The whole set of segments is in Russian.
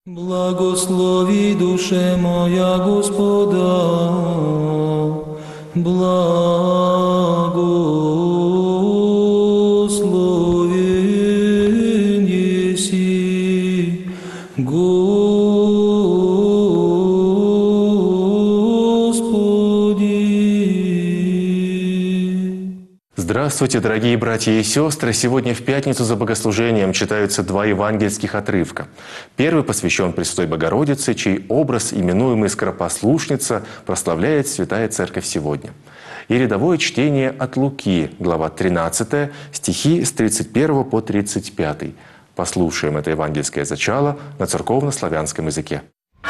Благослови, душе моя, Господа, благословен еси, Господи. Здравствуйте, дорогие братья и сестры! Сегодня в пятницу за богослужением читаются два евангельских отрывка. Первый посвящен Пресвятой Богородице, чей образ, именуемый «Скоропослушница», прославляет Святая Церковь сегодня. И рядовое чтение от Луки, глава 13, стихи с 31 по 35. Послушаем это евангельское зачало на церковно-славянском языке.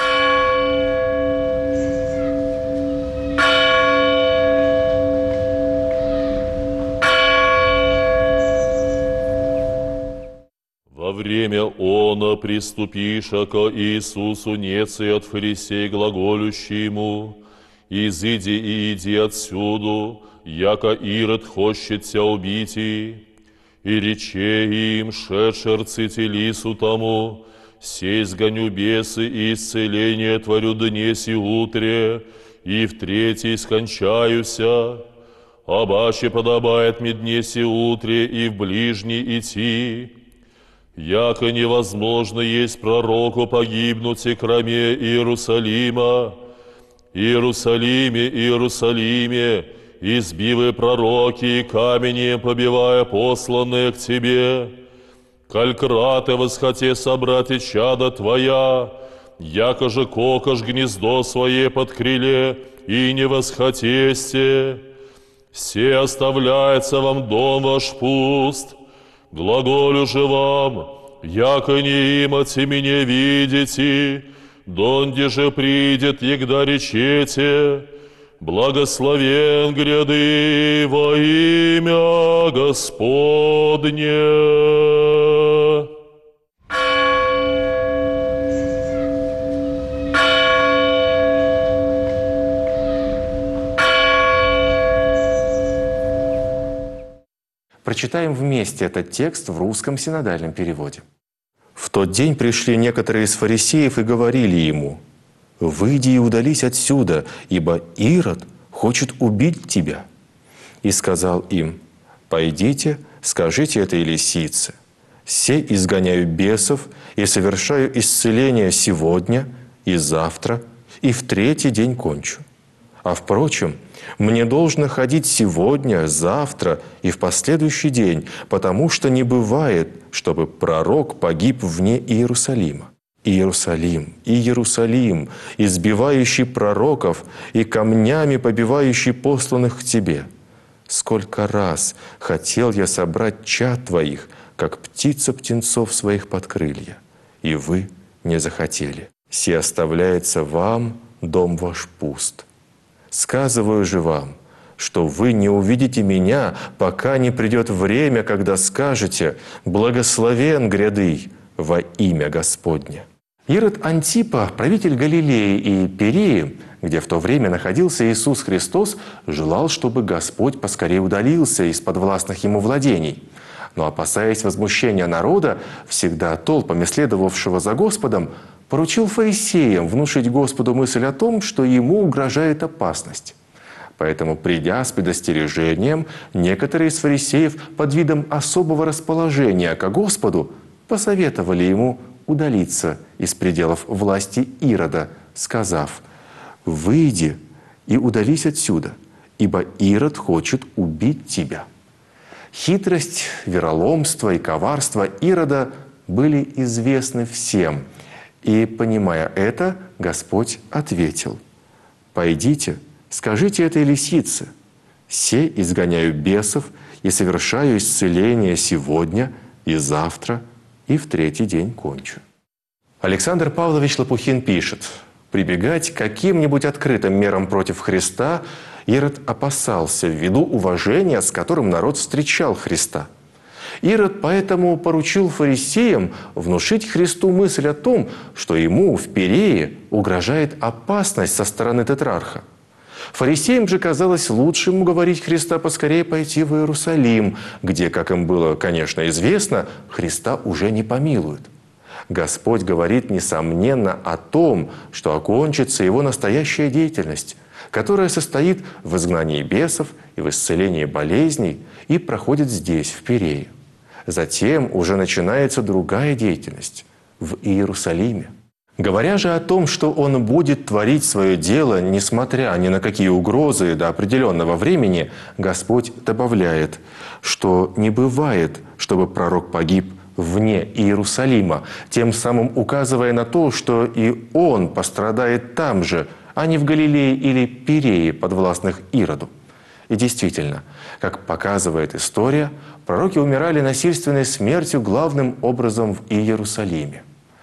Во время оно приступиша ко Иисусу нецы от фарисей глаголющий ему: «Изыди и иди отсюду, яко Ирод хочет тя убить». И рече им, шедше рцителису тому: «Сей сгоню бесы и исцеление творю днесь и утре, и в третий скончаюся. Обаче подобает мне днесь и утре и в ближний идти. Яко невозможно есть пророку погибнуть и кроме Иерусалима. Иерусалиме, Иерусалиме, избивы пророки и каменем побивая посланные к тебе. Калькраты восхоте собрать и чада твоя, яко же кокош гнездо свое под крыле, и не восхотесте. Се оставляется вам дом ваш пуст. Глаголю же вам, яко не имати меня видите, донде же придет, егда речете: благословен гряды во имя Господне». Прочитаем вместе этот текст в русском синодальном переводе. «В тот день пришли некоторые из фарисеев и говорили ему: „Выйди и удались отсюда, ибо Ирод хочет убить тебя“. И сказал им: „Пойдите, скажите этой лисице: се изгоняю бесов и совершаю исцеление сегодня и завтра, и в третий день кончу. А впрочем, мне должно ходить сегодня, завтра и в последующий день, потому что не бывает, чтобы пророк погиб вне Иерусалима. Иерусалим, Иерусалим, избивающий пророков и камнями побивающий посланных к тебе. Сколько раз хотел я собрать чад твоих, как птица птенцов своих под крылья, и вы не захотели. Се оставляется вам дом ваш пуст. Сказываю же вам, что вы не увидите меня, пока не придет время, когда скажете: благословен гряды во имя Господне». Ирод Антипа, правитель Галилеи и Переи, где в то время находился Иисус Христос, желал, чтобы Господь поскорее удалился из подвластных ему владений. Но, опасаясь возмущения народа, всегда толпами следовавшего за Господом, поручил фарисеям внушить Господу мысль о том, что ему угрожает опасность. Поэтому, придя с предостережением, некоторые из фарисеев под видом особого расположения ко Господу посоветовали ему удалиться из пределов власти Ирода, сказав: «Выйди и удались отсюда, ибо Ирод хочет убить тебя». Хитрость, вероломство и коварство Ирода были известны всем. И, понимая это, Господь ответил: «Пойдите, скажите этой лисице: се изгоняю бесов и совершаю исцеление сегодня и завтра, и в третий день кончу». Александр Павлович Лопухин пишет: прибегать к каким-нибудь открытым мерам против Христа Ирод опасался ввиду уважения, с которым народ встречал Христа. Ирод поэтому поручил фарисеям внушить Христу мысль о том, что ему в Перее угрожает опасность со стороны тетрарха. Фарисеям же казалось лучшим уговорить Христа поскорее пойти в Иерусалим, где, как им было, конечно, известно, Христа уже не помилуют. Господь говорит, несомненно, о том, что окончится его настоящая деятельность, которая состоит в изгнании бесов и в исцелении болезней и проходит здесь, в Пирее. Затем уже начинается другая деятельность в Иерусалиме. Говоря же о том, что Он будет творить свое дело, несмотря ни на какие угрозы до определенного времени, Господь добавляет, что не бывает, чтобы пророк погиб вне Иерусалима, тем самым указывая на то, что и он пострадает там же, а не в Галилее или Пирее, подвластных Ироду. И действительно, как показывает история, пророки умирали насильственной смертью главным образом в Иерусалиме.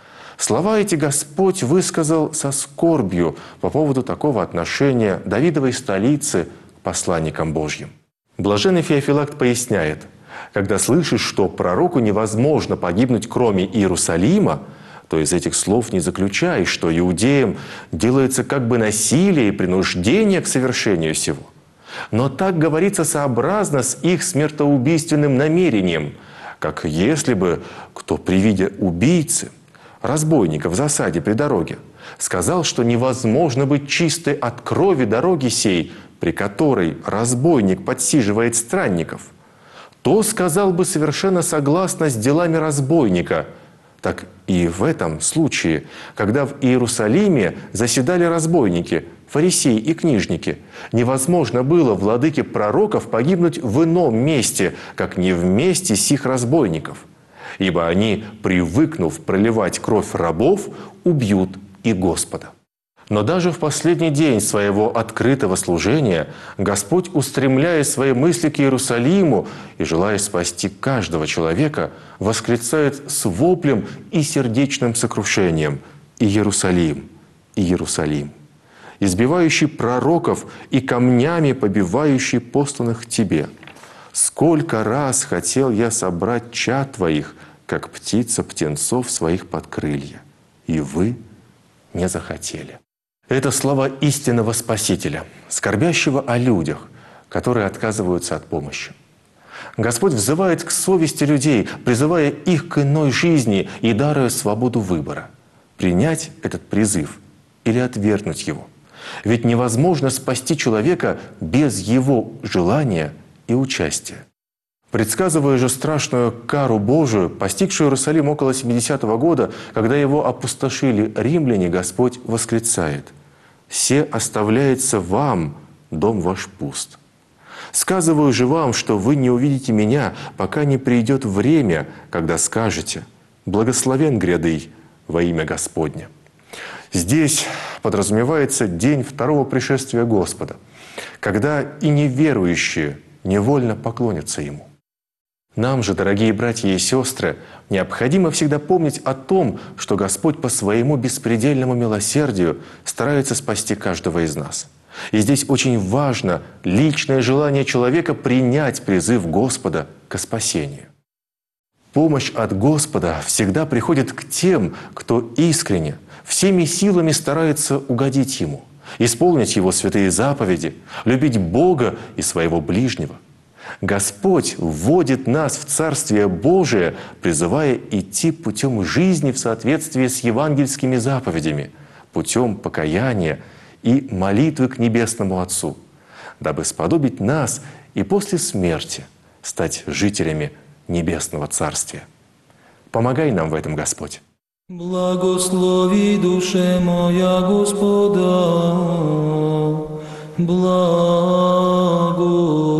Слова эти Господь высказал со скорбью по поводу такого отношения Давидовой столицы к посланникам Божьим. Блаженный Феофилакт поясняет, когда слышишь, что пророку невозможно погибнуть кроме Иерусалима, то из этих слов не заключай, что иудеям делается как бы насилие и принуждение к совершению сего. Но так говорится сообразно с их смертоубийственным намерением, как если бы кто при виде убийцы, разбойника в засаде при дороге, сказал, что невозможно быть чистой от крови дороги сей, при которой разбойник подсиживает странников, то сказал бы совершенно согласно с делами разбойника. Так и в этом случае, когда в Иерусалиме заседали разбойники, фарисеи и книжники, невозможно было владыке пророков погибнуть в ином месте, как не в месте сих разбойников. Ибо они, привыкнув проливать кровь рабов, убьют и Господа. Но даже в последний день своего открытого служения Господь, устремляя свои мысли к Иерусалиму и желая спасти каждого человека, восклицает с воплем и сердечным сокрушением: «Иерусалим, Иерусалим, избивающий пророков и камнями побивающий посланных тебе! Сколько раз хотел я собрать чад твоих, как птица птенцов своих под крылья, и вы не захотели». Это слова истинного Спасителя, скорбящего о людях, которые отказываются от помощи. Господь взывает к совести людей, призывая их к иной жизни и даруя свободу выбора. Принять этот призыв или отвергнуть его. Ведь невозможно спасти человека без его желания и участия. Предсказывая же страшную кару Божию, постигшую Иерусалим около 70-го года, когда его опустошили римляне, Господь восклицает: «Се оставляется вам, дом ваш пуст. Сказываю же вам, что вы не увидите меня, пока не придет время, когда скажете: благословен грядый во имя Господне». Здесь подразумевается день второго пришествия Господа, когда и неверующие невольно поклонятся Ему. Нам же, дорогие братья и сестры, необходимо всегда помнить о том, что Господь по своему беспредельному милосердию старается спасти каждого из нас. И здесь очень важно личное желание человека принять призыв Господа к спасению. Помощь от Господа всегда приходит к тем, кто искренне, всеми силами старается угодить Ему, исполнить Его святые заповеди, любить Бога и своего ближнего. Господь вводит нас в Царствие Божие, призывая идти путем жизни в соответствии с евангельскими заповедями, путем покаяния и молитвы к Небесному Отцу, дабы сподобить нас и после смерти стать жителями Небесного Царствия. Помогай нам в этом, Господь. Благослови душе моя Господа, благо.